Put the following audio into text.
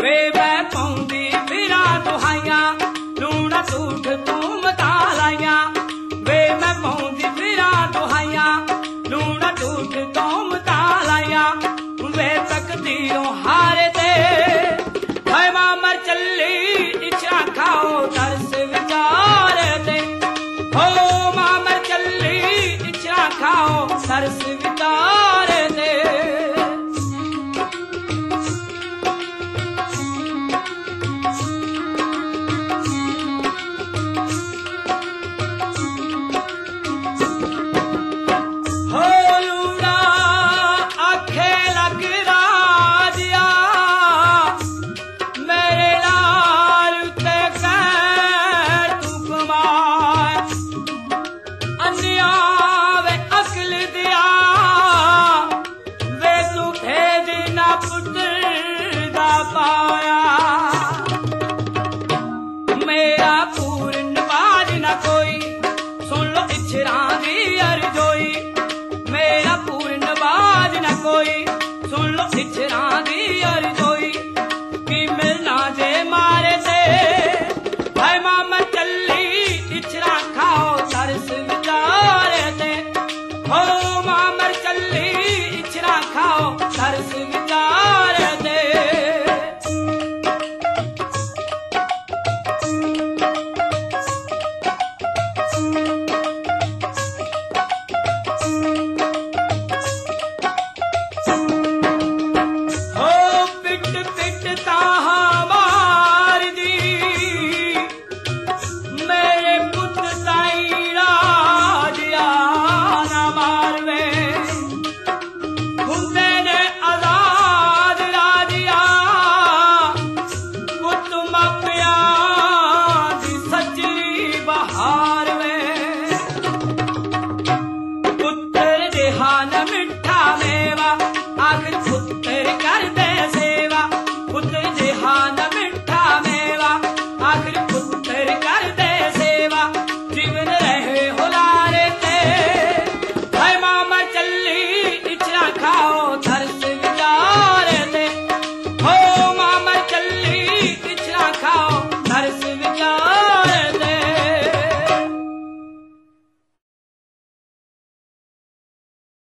वे मैं पाउंदी फिरा दुहाइया लूना झूठ तू मता लाइया वे मैं पाउंदी फिरा दुहाइया लूना झूठ तू मता लाइया वे तकदीरों हारे दे भाई मामर चली इच्छा खाओ तरस विचार दे हो मामर चली इच्छा खाओ तरस विचार दे पुत्र दा पाए